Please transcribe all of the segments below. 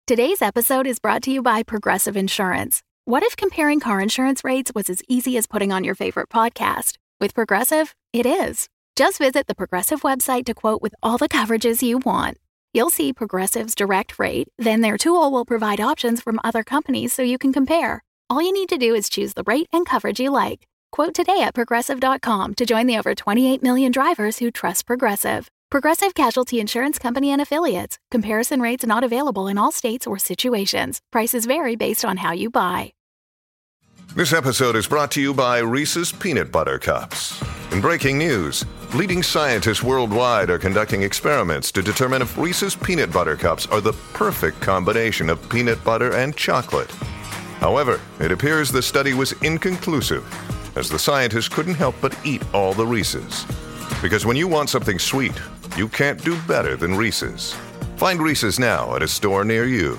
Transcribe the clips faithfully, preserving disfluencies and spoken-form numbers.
Today's episode is brought to you by Progressive Insurance. What if comparing car insurance rates was as easy as putting on your favorite podcast? With Progressive, it is. Just visit the Progressive website to quote with all the coverages you want. You'll see Progressive's direct rate, then their tool will provide options from other companies so you can compare. All you need to do is choose the rate and coverage you like. Quote today at progressive dot com to join the over twenty-eight million drivers who trust Progressive. Progressive Casualty Insurance Company and Affiliates. Comparison rates not available in all states or situations. Prices vary based on how you buy. This episode is brought to you by Reese's Peanut Butter Cups. In breaking news, leading scientists worldwide are conducting experiments to determine if Reese's Peanut Butter Cups are the perfect combination of peanut butter and chocolate. However, it appears the study was inconclusive, as the scientists couldn't help but eat all the Reese's. Because when you want something sweet, you can't do better than Reese's. Find Reese's now at a store near you.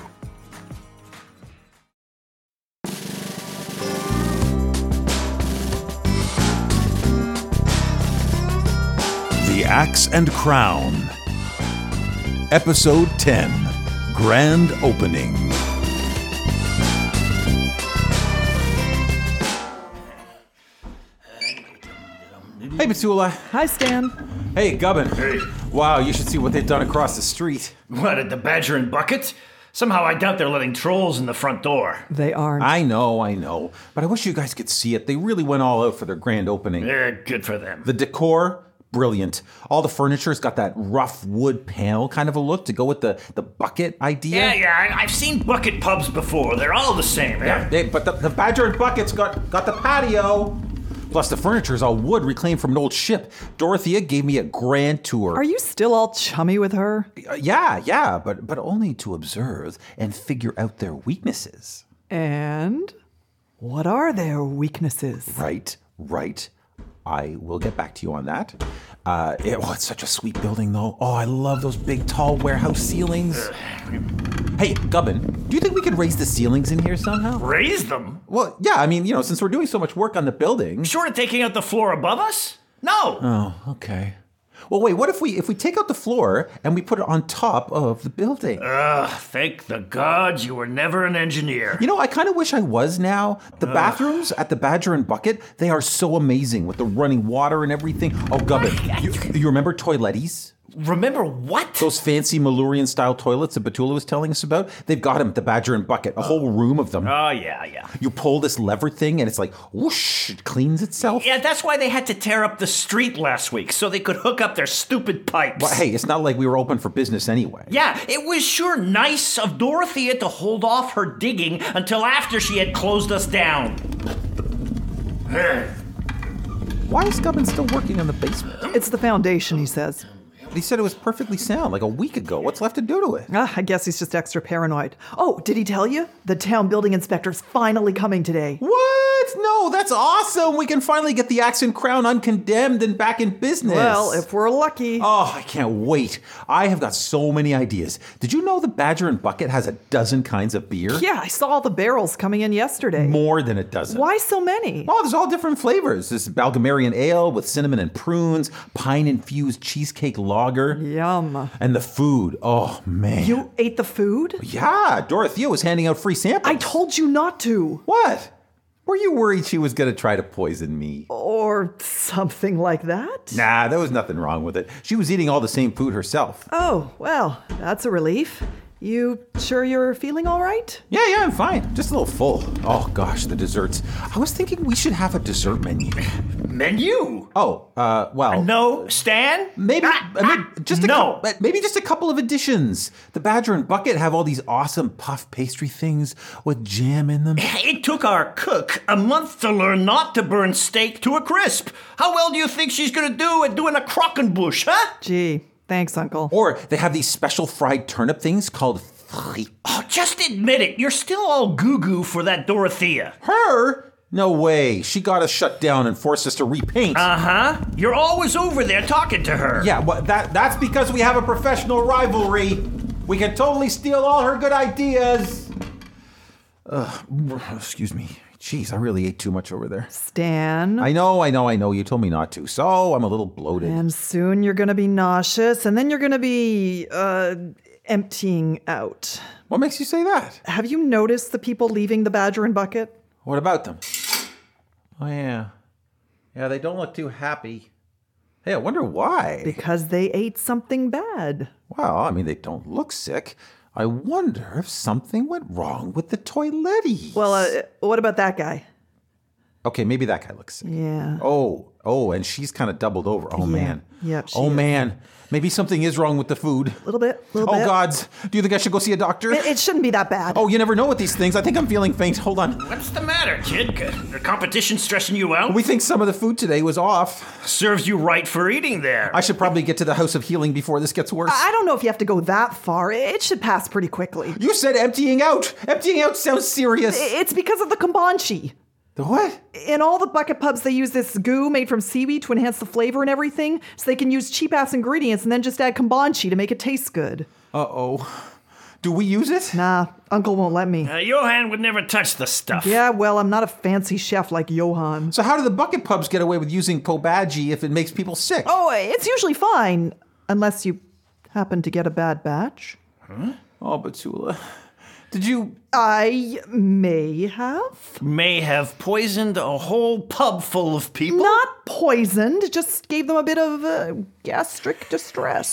The Axe and Crown, Episode ten, Grand Opening. Hey, Batula. Hi, Stan. Hey, Gubbin. Hey. Wow, you should see what they've done across the street. What, at the Badger and Bucket? Somehow I doubt they're letting trolls in the front door. They aren't. I know, I know. But I wish you guys could see it. They really went all out for their grand opening. Yeah, good for them. The decor, brilliant. All the furniture's got that rough wood panel kind of a look to go with the, the bucket idea. Yeah, yeah, I- I've seen bucket pubs before. They're all the same, Yeah, eh? they, but the, the Badger and Bucket's got, got the patio. Plus, the furniture's all wood reclaimed from an old ship. Dorothea gave me a grand tour. Are you still all chummy with her? Uh, yeah, yeah, but but only to observe and figure out their weaknesses. And what are their weaknesses? Right, right. I will get back to you on that. Uh, it, oh, it's such a sweet building, though. Oh, I love those big, tall warehouse ceilings. Hey, Gubbin, do you think we could raise the ceilings in here somehow? Raise them? Well, yeah, I mean, you know, since we're doing so much work on the building. Short of taking out the floor above us? No. Oh, okay. Well, wait, what if we if we take out the floor and we put it on top of the building? Ugh, thank the gods you were never an engineer. You know, I kind of wish I was now. The bathrooms at the Badger and Bucket, they are so amazing with the running water and everything. Oh, Gubbin, you, you remember Toiletties? Remember what? Those fancy Malurian-style toilets that Batula was telling us about? They've got them at the Badger and Bucket, a whole room of them. Oh, yeah, yeah. You pull this lever thing and it's like, whoosh, it cleans itself. Yeah, that's why they had to tear up the street last week, so they could hook up their stupid pipes. Well, hey, it's not like we were open for business anyway. Yeah, it was sure nice of Dorothea to hold off her digging until after she had closed us down. Why is Gubbin still working on the basement? It's the foundation, he says. He said it was perfectly sound like a week ago. What's left to do to it? Ah, I guess he's just extra paranoid. Oh, did he tell you? The town building inspector's finally coming today. What? No, that's awesome. We can finally get the Axe and Crown uncondemned and back in business. Well, if we're lucky. Oh, I can't wait. I have got so many ideas. Did you know the Badger and Bucket has a dozen kinds of beer? Yeah, I saw all the barrels coming in yesterday. More than a dozen. Why so many? Oh, there's all different flavors. There's Balgamarian ale with cinnamon and prunes, pine-infused cheesecake lager. Yum. And the food. Oh, man. You ate the food? Yeah, Dorothea was handing out free samples. I told you not to. What? Were you worried she was going to try to poison me? Or something like that? Nah, there was nothing wrong with it. She was eating all the same food herself. Oh, well, that's a relief. You sure you're feeling all right? Yeah, yeah, I'm fine. Just a little full. Oh, gosh, the desserts. I was thinking we should have a dessert menu. Menu? Oh, uh, well... No, Stan? Maybe, Ah, I mean, ah, just a no. cou- maybe just a couple of additions. The Badger and Bucket have all these awesome puff pastry things with jam in them. It took our cook a month to learn not to burn steak to a crisp. How well do you think she's gonna do at doing a Krockenbush, huh? Gee, thanks, Uncle. Or they have these special fried turnip things called frites. Oh, just admit it. You're still all goo-goo for that Dorothea. Her? No way. She got us shut down and forced us to repaint. Uh-huh. You're always over there talking to her. Yeah, well, that that's because we have a professional rivalry. We can totally steal all her good ideas. Uh, excuse me. Jeez, I really ate too much over there. Stan. I know, I know, I know. You told me not to, so I'm a little bloated. And soon you're gonna be nauseous, and then you're gonna be, uh, emptying out. What makes you say that? Have you noticed the people leaving the Badger and Bucket? What about them? Oh, yeah. Yeah, they don't look too happy. Hey, I wonder why. Because they ate something bad. Well, I mean, they don't look sick. I wonder if something went wrong with the toiletties. Well, uh, what about that guy? Okay, maybe that guy looks sick. Yeah. Oh, oh, and she's kind of doubled over. Oh, Yeah. man. Yep, she Oh, is. man. Maybe something is wrong with the food. A little bit, a little Oh, bit. gods. Do you think I should go see a doctor? It, it shouldn't be that bad. Oh, you never know with these things. I think I'm feeling faint. Hold on. What's the matter, kid? The competition stressing you out? We think some of the food today was off. Serves you right for eating there. I should probably get to the House of Healing before this gets worse. I don't know if you have to go that far. It should pass pretty quickly. You said emptying out. Emptying out sounds serious. It's because of the kombucha. The what? In all the bucket pubs, they use this goo made from seaweed to enhance the flavor and everything, so they can use cheap-ass ingredients and then just add kombucha to make it taste good. Uh-oh. Do we use it? Nah, Uncle won't let me. Uh, Johan would never touch the stuff. Yeah, well, I'm not a fancy chef like Johan. So how do the bucket pubs get away with using Kobaji if it makes people sick? Oh, it's usually fine, unless you happen to get a bad batch. Huh? Oh, Betula. Did you... I may have. May have poisoned a whole pub full of people? Not poisoned, just gave them a bit of uh, gastric distress.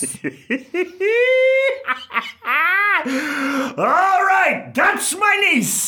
All right, that's my niece.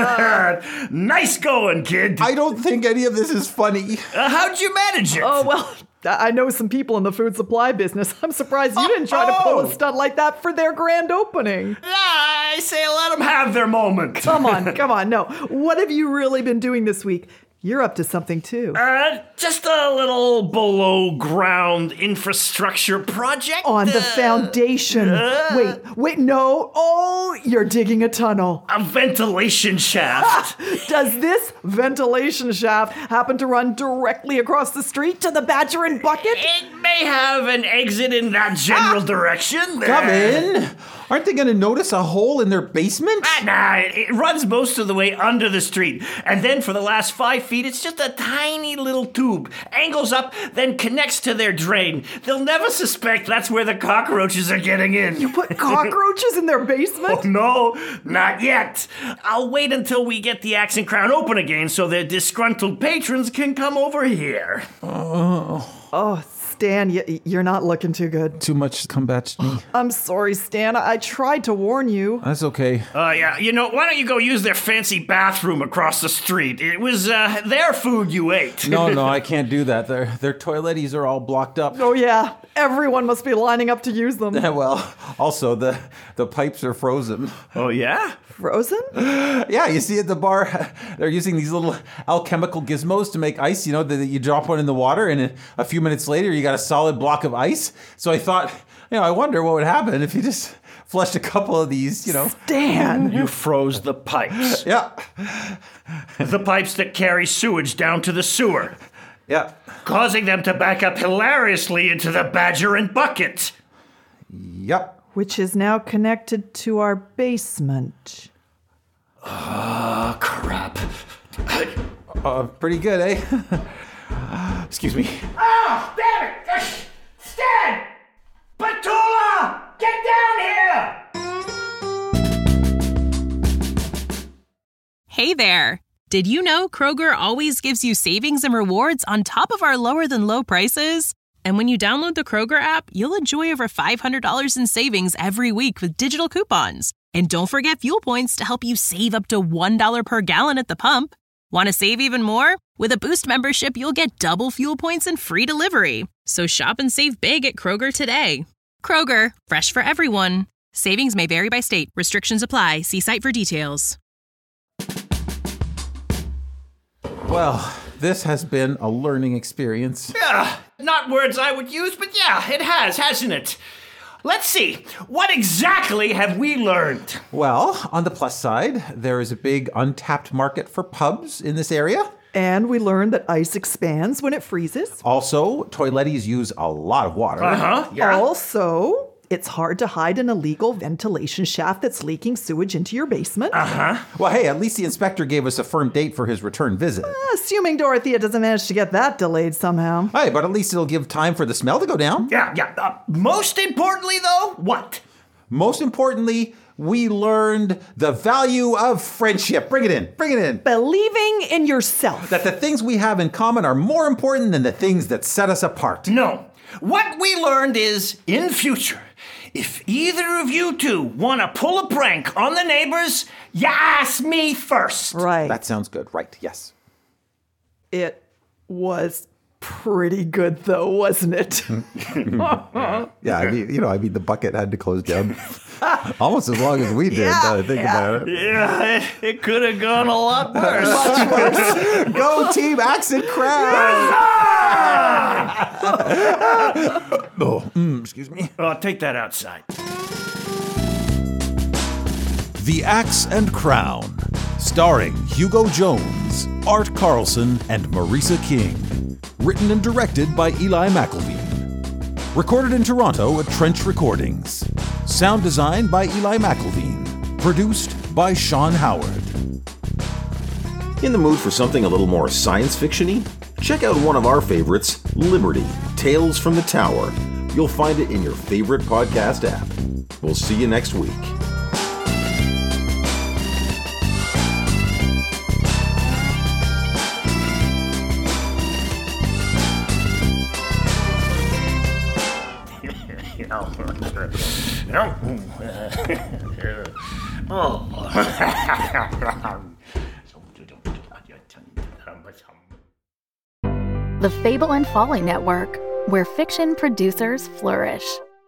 Nice going, kid. I don't think any of this is funny. Uh, how'd you manage it? Oh, well, I know some people in the food supply business. I'm surprised you didn't try to pull a stunt like that for their grand opening. I say let them have their moment. Come on, come on. No, what have you really been doing this week? You're up to something, too. Uh, just a little below-ground infrastructure project. On the uh, foundation. uh, wait, wait, no. Oh, you're digging a tunnel. A ventilation shaft. Does this ventilation shaft happen to run directly across the street to the Badger and Bucket? It may have an exit in that general Ah! direction. Come in. Aren't they going to notice a hole in their basement? Ah, nah, it, it runs most of the way under the street. And then for the last five feet, it's just a tiny little tube. Angles up, then connects to their drain. They'll never suspect that's where the cockroaches are getting in. You put cockroaches in their basement? Oh, no, not yet. I'll wait until we get the Axe and Crown open again so their disgruntled patrons can come over here. Oh. Oh, Stan, y- you're not looking too good. Too much combats me. I'm sorry, Stan. I tried to warn you. That's okay. Uh, yeah, you know, why don't you go use their fancy bathroom across the street? It was, uh, their food you ate. No, no, I can't do that. Their their toiletties are all blocked up. Oh, yeah. Everyone must be lining up to use them. Well, also, the, the pipes are frozen. Oh, yeah? Frozen? Yeah, you see at the bar, they're using these little alchemical gizmos to make ice, you know, that you drop one in the water and a few minutes later you got a solid block of ice. So I thought, you know, I wonder what would happen if you just flushed a couple of these, you know. Stan! You froze the pipes. Yeah. The pipes that carry sewage down to the sewer. Yeah. Causing them to back up hilariously into the Badger and Bucket. Yep. Which is now connected to our basement. Oh, crap. Uh, pretty good, eh? Excuse me. Oh, damn it! Stan! Petula! Get down here! Hey there! Did you know Kroger always gives you savings and rewards on top of our lower than low prices? And when you download the Kroger app, you'll enjoy over five hundred dollars in savings every week with digital coupons. And don't forget fuel points to help you save up to one dollar per gallon at the pump. Want to save even more? With a Boost membership, you'll get double fuel points and free delivery. So shop and save big at Kroger today. Kroger, fresh for everyone. Savings may vary by state. Restrictions apply. See site for details. Well, this has been a learning experience. Yeah, not words I would use, but yeah, it has, hasn't it? Let's see, what exactly have we learned? Well, on the plus side, there is a big untapped market for pubs in this area. And we learned that ice expands when it freezes. Also, toiletties use a lot of water. Uh-huh, yeah. Also, it's hard to hide an illegal ventilation shaft that's leaking sewage into your basement. Uh-huh. Well, hey, at least the inspector gave us a firm date for his return visit. Assuming Dorothea doesn't manage to get that delayed somehow. Hey, but at least it'll give time for the smell to go down. Yeah, yeah. Uh, most importantly, though, what? most importantly, we learned the value of friendship. Bring it in. Bring it in. Believing in yourself. That the things we have in common are more important than the things that set us apart. No. What we learned is, in future, if either of you two want to pull a prank on the neighbors, you ask me first. Right. That sounds good. Right. Yes. It was pretty good, though, wasn't it? Yeah, I mean, you know, I mean, the bucket had to close down almost as long as we did. Yeah, now I think yeah. about it. Yeah, it, it could have gone a lot worse. Much worse. Go Team Axe and Crown! oh, mm, excuse me. Oh, take that outside. The Axe and Crown, starring Hugo Jones, Art Carlson, and Marisa King. Written and directed by Eli McElveen. Recorded in Toronto at Trench Recordings. Sound design by Eli McElveen. Produced by Sean Howard. In the mood for something a little more science fiction-y? Check out one of our favorites, Liberty, Tales from the Tower. You'll find it in your favorite podcast app. We'll see you next week. The Fable and Folly Network, where fiction producers flourish.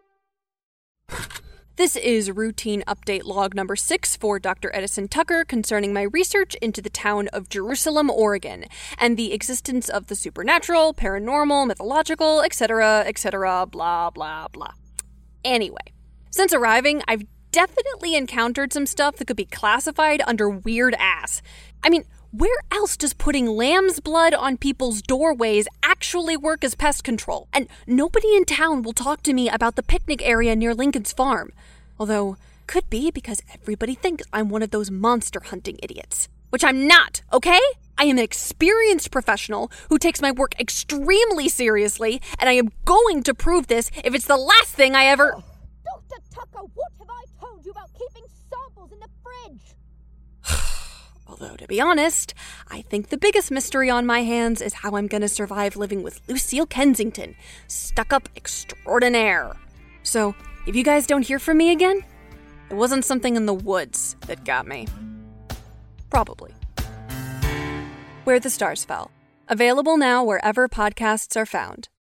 This is routine update log number six for Doctor Edison Tucker concerning my research into the town of Jerusalem, Oregon, and the existence of the supernatural, paranormal, mythological, et cetera, et cetera, blah, blah, blah. Anyway, since arriving, I've definitely encountered some stuff that could be classified under weird ass. I mean, where else does putting lamb's blood on people's doorways actually work as pest control? And nobody in town will talk to me about the picnic area near Lincoln's farm. Although, could be because everybody thinks I'm one of those monster hunting idiots. Which I'm not, okay? I am an experienced professional who takes my work extremely seriously, and I am going to prove this if it's the last thing I ever... Oh, Doctor Tucker, what have I told you about keeping samples in the fridge? Although, to be honest, I think the biggest mystery on my hands is how I'm gonna survive living with Lucille Kensington, stuck-up extraordinaire. So, if you guys don't hear from me again, it wasn't something in the woods that got me. Probably. Where the Stars Fell. Available now wherever podcasts are found.